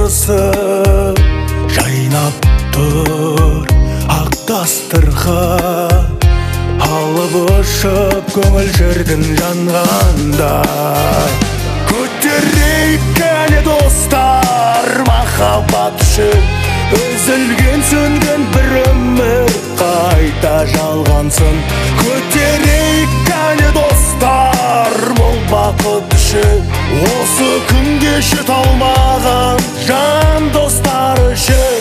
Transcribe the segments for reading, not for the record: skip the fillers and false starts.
сағынысы жайнап тұр ақ дастархан, алып ұшып көңіл шіркін жанғандай. Көтерейік кәне достар, махаббат үшін үзілген сөнген бір өмір қайта жалғансын. Көтерейік кәне достар, мол бақыт үшін осы күнге жете алмаған жан достар үшін.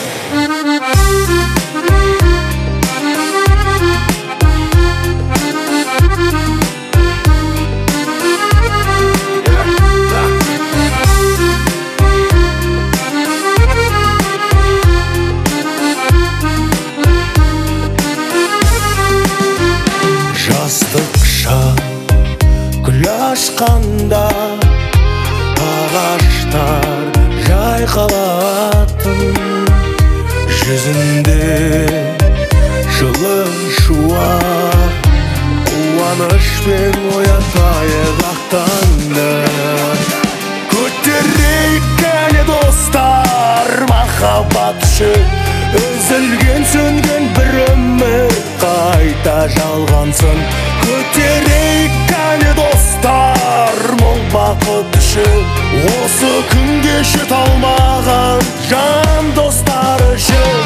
Жастық шақ гүл ашқанда ағаштар жайқалатын, жүзінде жылы шуақ қуанышпен оятайық ақ таңды. Көтерейік кәне достар, махаббат үшін үзілген сөнген бір өмір қайта жалғансын. Көтерейік кәне достар, мол бақыт үшін осы күнге жете алмаған жан достар үшін.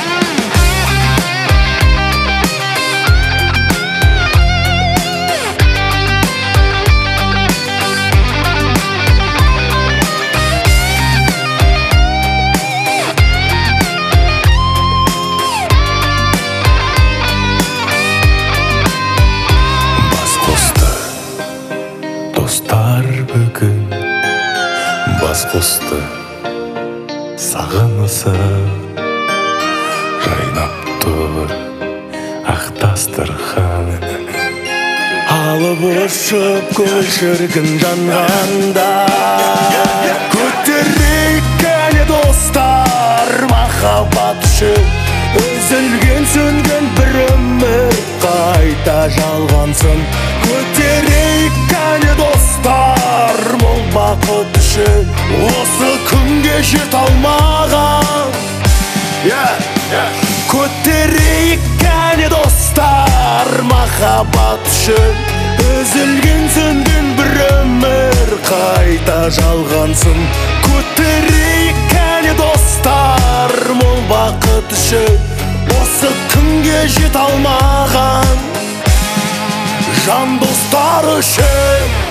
Достар бүгін бас қосты, сағынысы жайнап тұр ақ дастархан, алып ұшып көңіл шіркін жанғанда. Көтерейік кәне достар, махаббат үшін үзілген сөнген бір өмір қайта жалғансын. Көтерейік кәне достар, мол бақыт үшін осы күнге жете алмаған. Көтерейік кәне достар, махаббат үшін үзілген сөнген бір өмір қайта жалғансын. Көтерейік кәне достар, мол бақыт үшін осы күнге жете алмаған жан достар үшін.